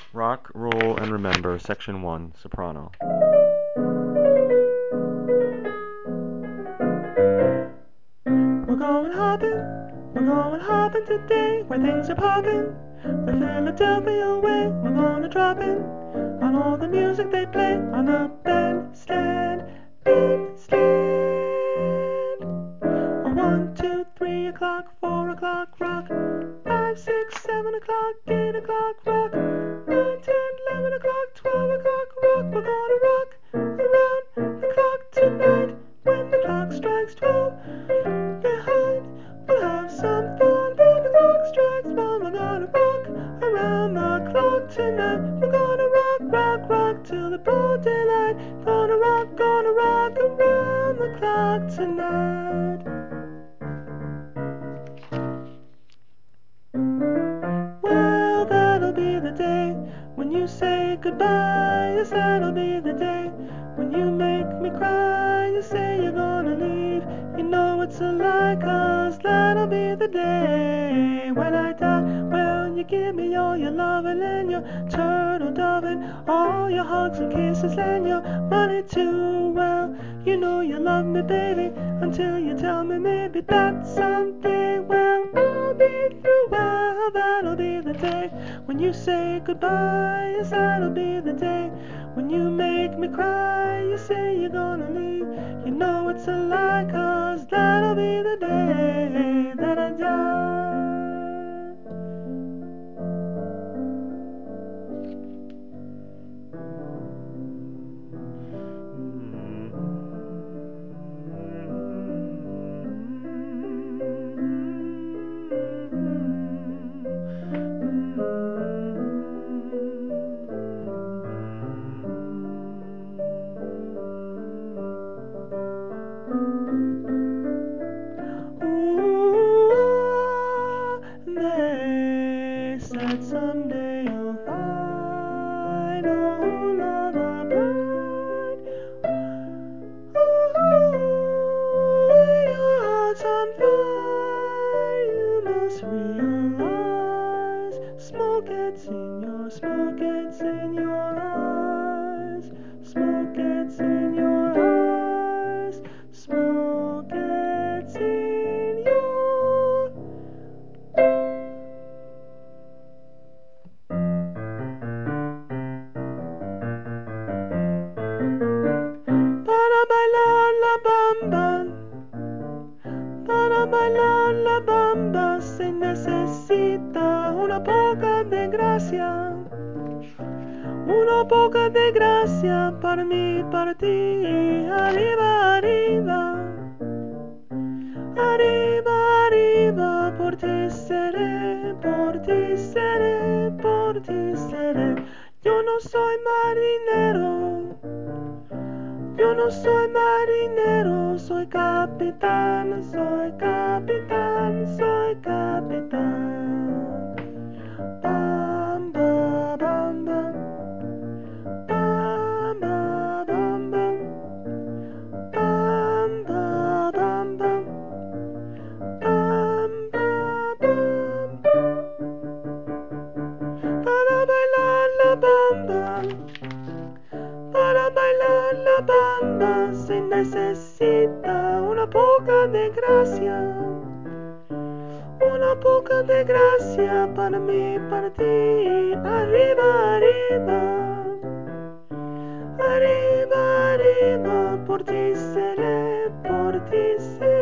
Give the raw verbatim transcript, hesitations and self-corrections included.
Rock, Roll, and Remember, Section one, Soprano. We're going hopping, we're going hopping today, where things are popping, the Philadelphia way. We're gonna drop in on all the music they play on the bandstand, bandstand. A one, two, three o'clock, four o'clock, rock. Five, six, seven o'clock, eight o'clock, rock. Nine, ten, eleven o'clock, twelve o'clock, rock. We're gonna rock around the clock tonight. When the clock strikes twelve, behind, we'll have some fun. When the clock strikes one, we're gonna rock around the clock tonight. We're gonna rock, rock, rock till the broad daylight. Gonna rock, gonna rock around the clock tonight. Well, that'll be the day when you say goodbye. Yes, that'll be the day when you make me cry. You say you're gonna leave, you know it's a lie, 'cause that'll be the day when I die. Well, you give me all your loving and your turtle doving, all your hugs and kisses and your money too. Well, you know you love me, baby, until you tell me maybe that someday, well, I'll be through. Well, that'll be the day when you say goodbye. Yes, that'll be the day when you make me cry. You say you're gonna leave, you know it's a lie, 'cause that'll be the day that I die. Ooh, they said someday you'll find, oh Lord, the blind. Ooh, when your heart's on fire, you must realize smoke gets in your, smoke gets in your eyes, smoke gets in your eyes, smoke gets in your. Para bailar la bamba, para bailar la bamba se necesita una poca de gracia, una poca de gracia para mí, para ti. Arriba, arriba, arriba, arriba, por ti seré, por ti seré, por ti seré. Yo no soy marinero, yo no soy marinero, soy capitán, soy capitán, soy capitán. Bam, ba, bam, bam. Bam, ba, bam, bam. Bam, ba, bam, bam. Bam, ba, bam. Para bailar la bamba, para bailar la bamba se necesita una poca de gracia, una poca de gracia para mí, para ti. Arriba, arriba, arriba, arriba, por ti seré, por ti seré.